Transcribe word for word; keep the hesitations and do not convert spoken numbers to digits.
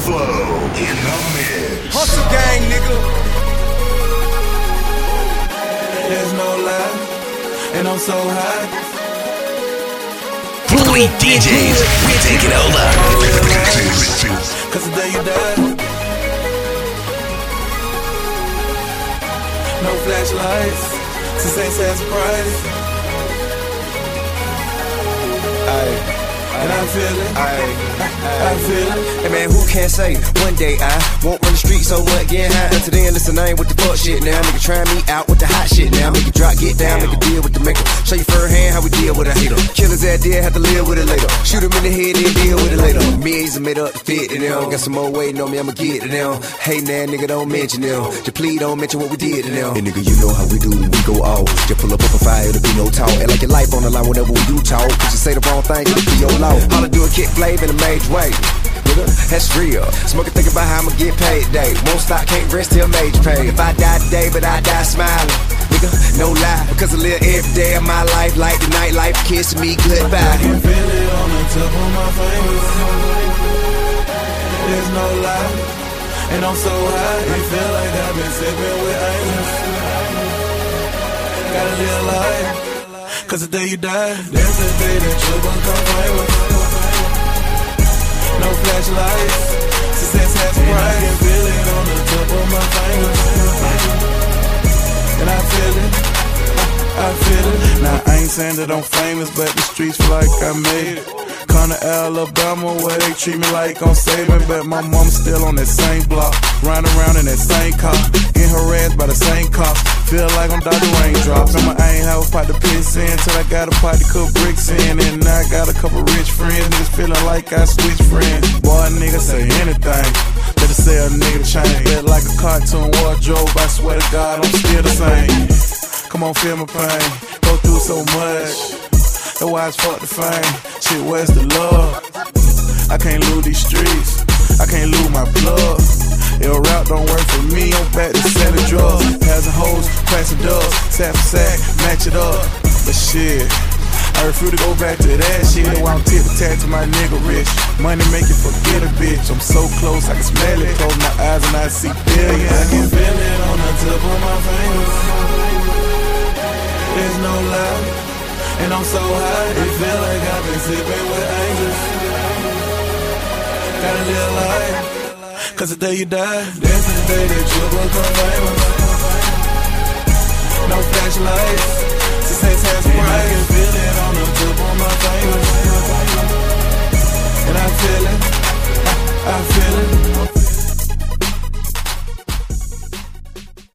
Flow in the mix. Hustle gang, nigga. There's no lie, and I'm so high. Fleet D Js, we take it all out. Cause the day you die, no flashlights, since ain't sad surprise. Aye. And I feel it, I, I feel it. Hey man, who can say one day I won't run the street so what getting high? Until then, listen, I ain't with the fuck shit now. Nigga try me out with the hot shit now. Make it drop, get down, make a deal with the maker. Show your fur hand how we deal with a hater. Killers that did have to live with it later. Shoot him in the head, then deal with it later. Me ain't made up to fit in them. Got some more waiting on me, I'ma get it now. Hey man, nigga, don't mention them. Just please don't mention what we did in them. And nigga, you know how we do, we go off. Just pull up up a fire, it'll be no talk. And like your life on the line whenever we do talk. Cause you say the wrong thing, it'll be your law. All I do is kick flavor in a major way. Nigga, that's real. Smoking, thinking about how I'ma get paid today. Won't stop, can't rest till major pay. If I die today, but I die smiling. Nigga, no lie. Because I live every day of my life like the nightlife kissing me goodbye. I can feel it on the tip of my fingers. There's no lie, and I'm so high. It feel like I've been sipping with angels. Gotta live life, cause the day you die, there's the day that you become famous. No flashlights, success has price. I can feel it on the tip of my fingers. And I feel it, I, I feel it. Now I ain't saying that I'm famous, but the streets feel like I made it. Come to Alabama where they treat me like I'm saving, but my mom's still on that same block, riding around in that same car, getting harassed by the same cops. Feel like I'm Doctor Raindrops. Remember I ain't have a pot to piss in till I got a pot to cook bricks in, and now I got a couple rich friends. Niggas feeling like I switched friends. Boy, nigga say anything. Better say a nigga change. Bet like a cartoon wardrobe. I swear to God I'm still the same. Come on, feel my pain. Go through so much. That's why it's fuck the fame. Shit, where's the love? I can't lose these streets. I can't lose my plug. Your rap don't work for me. I'm back to selling drugs. Passing hoes, passing dubs. Sack for sack, match it up. But shit, I refuse to go back to that shit. While I'm tip-tat to my nigga rich. Money make you forget a bitch. I'm so close, I can smell it. Close my eyes and I see billions. I can feel it on the tip of my fingers. There's no lie, and I'm so high, it feel like I've been sipping with angels. Gotta live life, cause the day you die, there's the day that you become famous. No flashlights, success has price. I can feel it on the tip of my fingers. And I feel